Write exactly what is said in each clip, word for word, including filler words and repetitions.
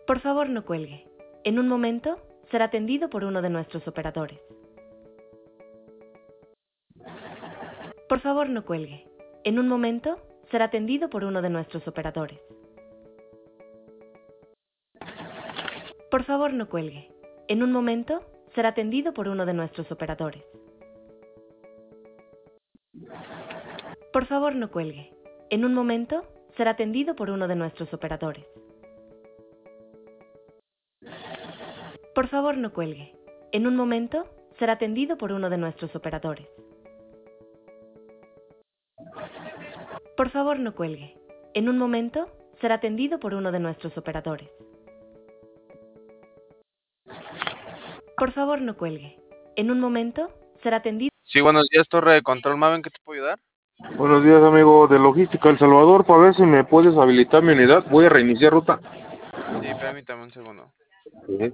Por favor, no cuelgue. En un momento será atendido por uno de nuestros operadores. Por favor, no cuelgue. En un momento será atendido por uno de nuestros operadores. Por favor, no cuelgue. En un momento será atendido por uno de nuestros operadores. Por favor, no cuelgue. En un momento será atendido por uno de nuestros operadores. Por favor, no cuelgue. En un momento será atendido por uno de nuestros operadores. Por favor, no cuelgue. En un momento será atendido por uno de nuestros operadores. Por favor, no cuelgue. En un momento será atendido. Sí, buenos días, Torre de Control Maven, ¿qué te puedo ayudar? Buenos días, amigo de Logística El Salvador, para ver si me puedes habilitar mi unidad. Voy a reiniciar ruta. Sí, permítame un segundo. Sí.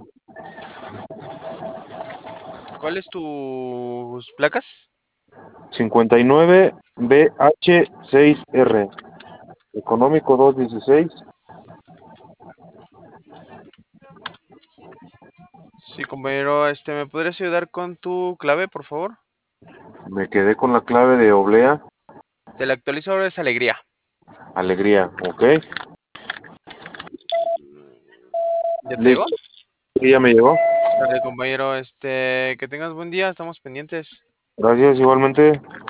¿Cuáles tus placas? cincuenta y nueve B H seis R. Económico doscientos dieciséis. Sí, compañero, este, ¿me podrías ayudar con tu clave, por favor? Me quedé con la clave de Oblea. Te la actualizo ahora, es alegría. Alegría, ¿ok? ¿Ya te llegó? Listo. Sí, ya me llegó. Dale, compañero, este, que tengas buen día, estamos pendientes. Gracias, igualmente.